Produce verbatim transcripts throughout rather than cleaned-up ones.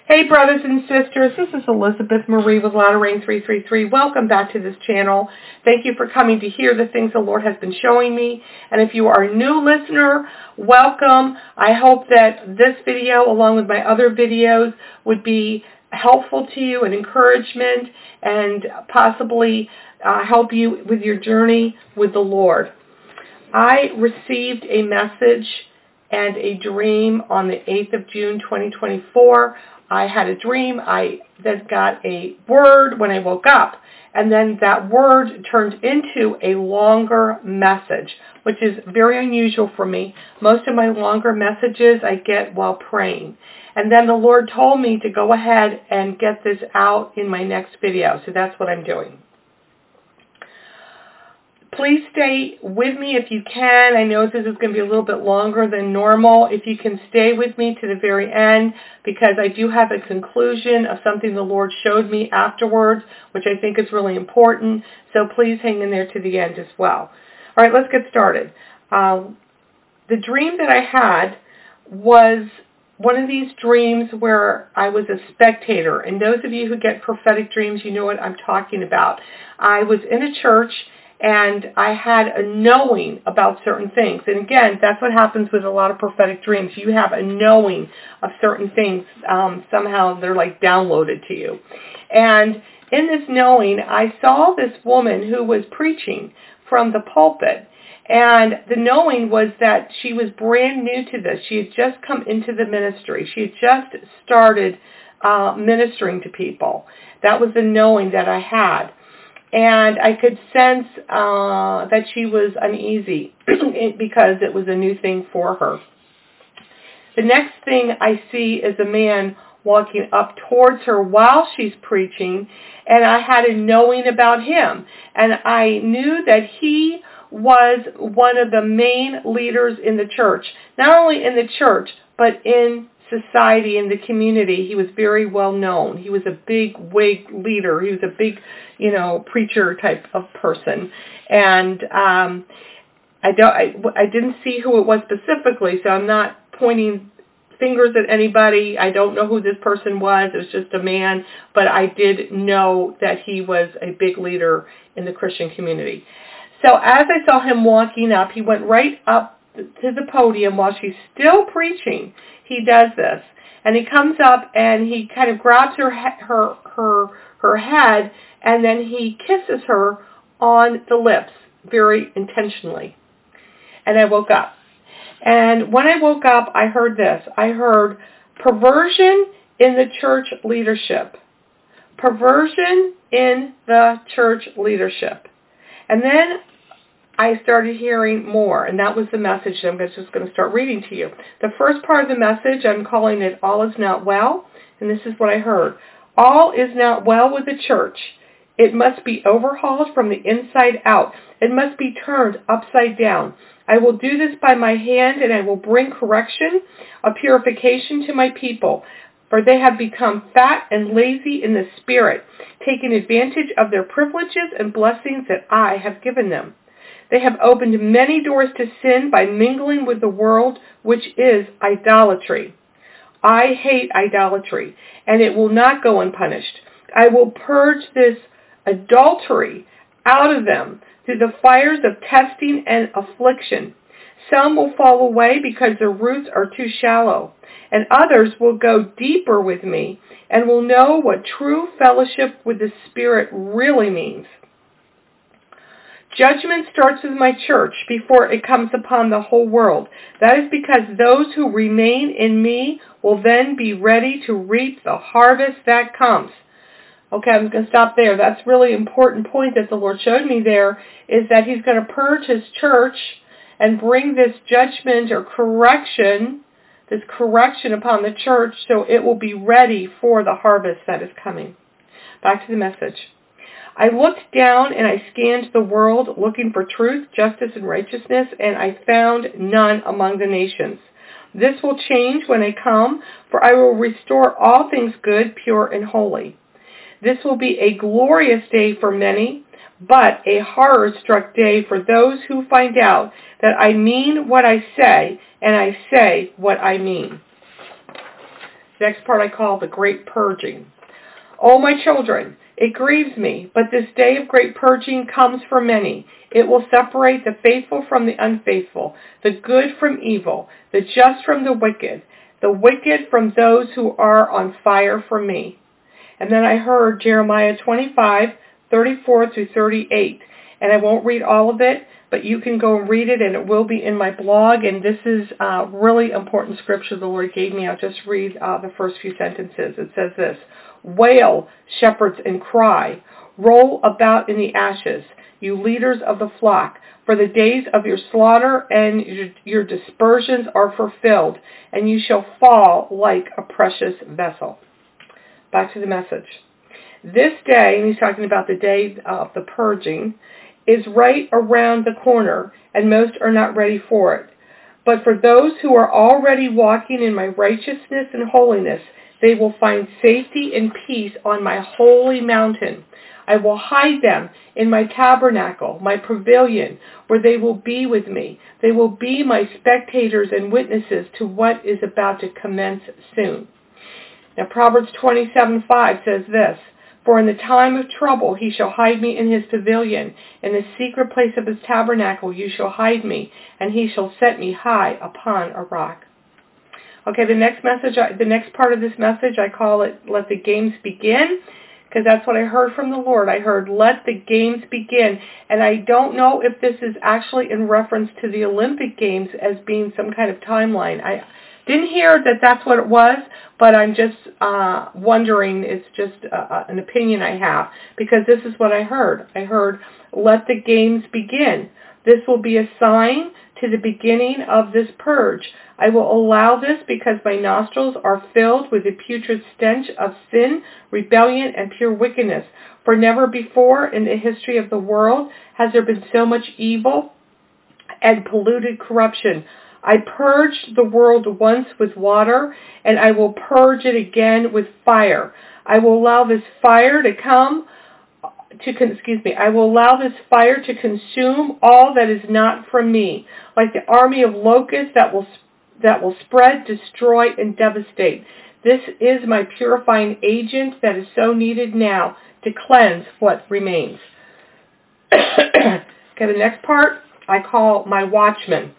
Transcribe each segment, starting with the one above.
Hey brothers and sisters, this is Elizabeth Marie with Latter Rain three three three. Welcome back to this channel. Thank you for coming to hear the things the Lord has been showing me. And if you are a new listener, welcome. I hope that this video, along with my other videos, would be helpful to you and encouragement and possibly uh, help you with your journey with the Lord. I received a message and a dream on the eighth of June twenty twenty-four. I had a dream. I then got a word when I woke up, and then that word turned into a longer message, which is very unusual for me. Most of my longer messages I get while praying. And then the Lord told me to go ahead and get this out in my next video, so that's what I'm doing. Please stay with me if you can. I know this is going to be a little bit longer than normal. If you can stay with me to the very end, because I do have a conclusion of something the Lord showed me afterwards, which I think is really important. So please hang in there to the end as well. All right, let's get started. Um, the dream that I had was one of these dreams where I was a spectator. And those of you who get prophetic dreams, you know what I'm talking about. I was in a church, and I had a knowing about certain things. And again, that's what happens with a lot of prophetic dreams. You have a knowing of certain things. Um, somehow they're like downloaded to you. And in this knowing, I saw this woman who was preaching from the pulpit. And the knowing was that she was brand new to this. She had just come into the ministry. She had just started uh, ministering to people. That was the knowing that I had. And I could sense uh, that she was uneasy because it was a new thing for her. The next thing I see is a man walking up towards her while she's preaching, and I had a knowing about him. And I knew that he was one of the main leaders in the church. Not only in the church, but in society, in the community. He was very well known. He was a big wig leader. He was a big, you know, preacher type of person. And um, I don't, I, I didn't see who it was specifically, so I'm not pointing fingers at anybody. I don't know who this person was. It was just a man, but I did know that he was a big leader in the Christian community. So as I saw him walking up, he went right up to the podium while she's still preaching. He does this, and he comes up and he kind of grabs her her her her head, and then he kisses her on the lips very intentionally. And I woke up. And when I woke up, I heard this. I heard perversion in the church leadership. Perversion in the church leadership. And then I started hearing more, and that was the message that I'm just going to start reading to you. The first part of the message, I'm calling it All Is Not Well, and this is what I heard. All is not well with the church. It must be overhauled from the inside out. It must be turned upside down. I will do this by my hand, and I will bring correction, a purification to my people, for they have become fat and lazy in the spirit, taking advantage of their privileges and blessings that I have given them. They have opened many doors to sin by mingling with the world, which is idolatry. I hate idolatry, and it will not go unpunished. I will purge this adultery out of them through the fires of testing and affliction. Some will fall away because their roots are too shallow, and others will go deeper with me and will know what true fellowship with the Spirit really means. Judgment starts with my church before it comes upon the whole world. That is because those who remain in me will then be ready to reap the harvest that comes. Okay, I'm going to stop there. That's a really important point that the Lord showed me there, is that he's going to purge his church and bring this judgment or correction, this correction upon the church, so it will be ready for the harvest that is coming. Back to the message. I looked down and I scanned the world looking for truth, justice, and righteousness, and I found none among the nations. This will change when I come, for I will restore all things good, pure, and holy. This will be a glorious day for many, but a horror-struck day for those who find out that I mean what I say, and I say what I mean. The next part I call the great purging. O my children, it grieves me, but this day of great purging comes for many. It will separate the faithful from the unfaithful, the good from evil, the just from the wicked, the wicked from those who are on fire for me. And then I heard Jeremiah twenty-five, thirty-four through thirty-eight. And I won't read all of it, but you can go and read it, and it will be in my blog. And this is uh, really important scripture the Lord gave me. I'll just read uh, the first few sentences. It says this: Wail, shepherds, and cry. Roll about in the ashes, you leaders of the flock. For the days of your slaughter and your, your dispersions are fulfilled, and you shall fall like a precious vessel. Back to the message. This day, and he's talking about the day of the purging, is right around the corner, and most are not ready for it. But for those who are already walking in my righteousness and holiness, they will find safety and peace on my holy mountain. I will hide them in my tabernacle, my pavilion, where they will be with me. They will be my spectators and witnesses to what is about to commence soon. Now, Proverbs twenty-seven five says this: For in the time of trouble he shall hide me in his pavilion. In the secret place of his tabernacle you shall hide me, and he shall set me high upon a rock. Okay, the next message, the next part of this message, I call it, Let the Games Begin, because that's what I heard from the Lord. I heard, let the games begin. And I don't know if this is actually in reference to the Olympic Games as being some kind of timeline. I didn't hear that that's what it was, but I'm just uh, wondering. It's just uh, an opinion I have, because this is what I heard. I heard, let the games begin. This will be a sign to the beginning of this purge. I will allow this because my nostrils are filled with the putrid stench of sin, rebellion, and pure wickedness. For never before in the history of the world has there been so much evil and polluted corruption. I purged the world once with water, and I will purge it again with fire. I will allow this fire to come to, excuse me, I will allow this fire to consume all that is not from me, like the army of locusts that will that will spread, destroy, and devastate. This is my purifying agent that is so needed now to cleanse what remains. Okay, the next part I call my watchman.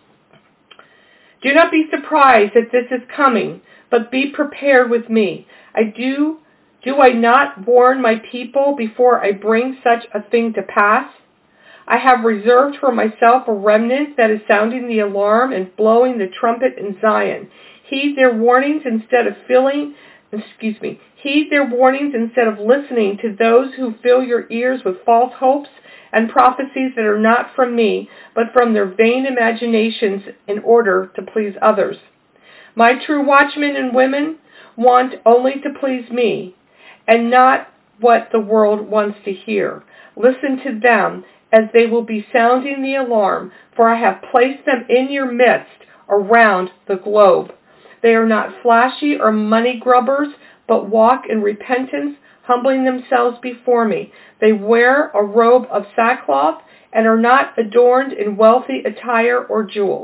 Do not be surprised that this is coming, but be prepared with me. I do, do I not warn my people before I bring such a thing to pass? I have reserved for myself a remnant that is sounding the alarm and blowing the trumpet in Zion. Heed their warnings instead of filling, excuse me, heed their warnings instead of listening to those who fill your ears with false hopes and prophecies that are not from me, but from their vain imaginations in order to please others. My true watchmen and women want only to please me, and not what the world wants to hear. Listen to them, as they will be sounding the alarm, for I have placed them in your midst around the globe. They are not flashy or money grubbers, but walk in repentance, humbling themselves before me. They wear a robe of sackcloth and are not adorned in wealthy attire or jewels.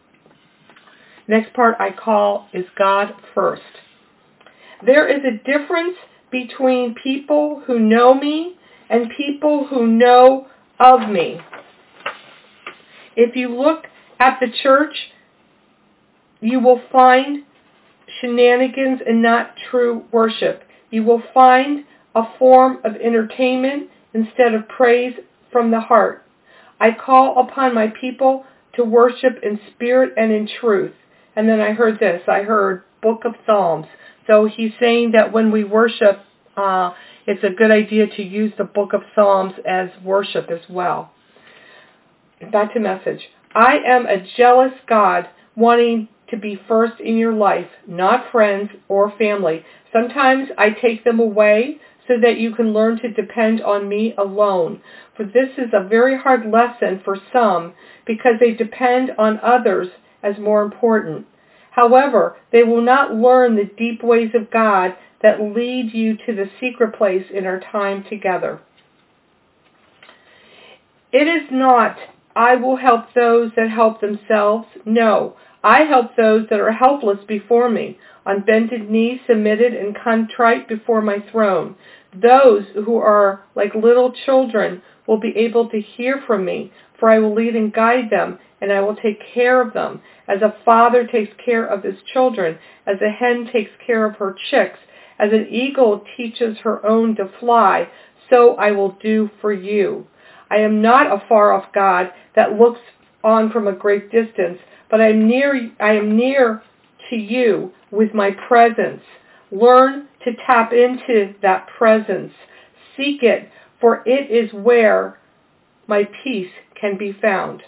Next part I call is God first. There is a difference between people who know me and people who know of me. If you look at the church, you will find shenanigans and not true worship. You will find a form of entertainment instead of praise from the heart. I call upon my people to worship in spirit and in truth. And then I heard this. I heard Book of Psalms. So he's saying that when we worship, uh, it's a good idea to use the Book of Psalms as worship as well. Back to message. I am a jealous God wanting to be first in your life, not friends or family. Sometimes I take them away so that you can learn to depend on me alone. For this is a very hard lesson for some because they depend on others as more important. However, they will not learn the deep ways of God that lead you to the secret place in our time together. It is not, I will help those that help themselves. No, I help those that are helpless before me, on bended knee, submitted and contrite before my throne. Those who are like little children will be able to hear from me, for I will lead and guide them, and I will take care of them, as a father takes care of his children, as a hen takes care of her chicks, as an eagle teaches her own to fly, so I will do for you. I am not a far-off God that looks on from a great distance, but I am near, I am near to you with my presence. Learn to tap into that presence. Seek it, for it is where my peace can be found.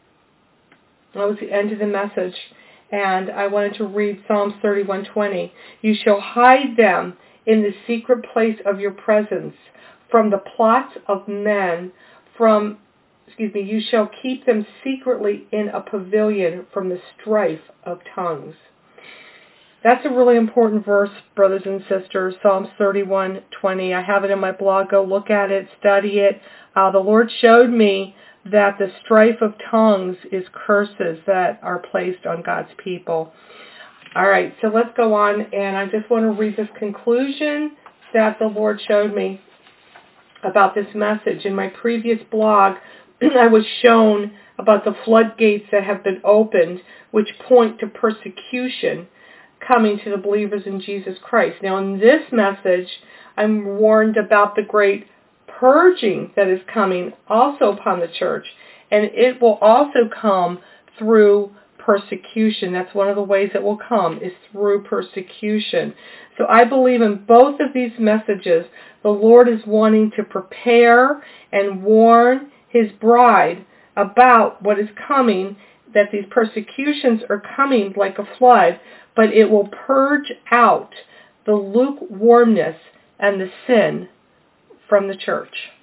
That was the end of the message. And I wanted to read Psalms thirty-one twenty. You shall hide them in the secret place of your presence, from the plots of men, from, excuse me, you shall keep them secretly in a pavilion from the strife of tongues. That's a really important verse, brothers and sisters, Psalms thirty-one twenty. I have it in my blog. Go look at it, study it. Uh, the Lord showed me that the strife of tongues is curses that are placed on God's people. All right, so let's go on, and I just want to read this conclusion that the Lord showed me about this message. In my previous blog, I was shown about the floodgates that have been opened, which point to persecution coming to the believers in Jesus Christ. Now, in this message, I'm warned about the great purging that is coming also upon the church, and it will also come through persecution. That's one of the ways it will come, is through persecution. So I believe in both of these messages, the Lord is wanting to prepare and warn his bride about what is coming, that these persecutions are coming like a flood, but it will purge out the lukewarmness and the sin from the church.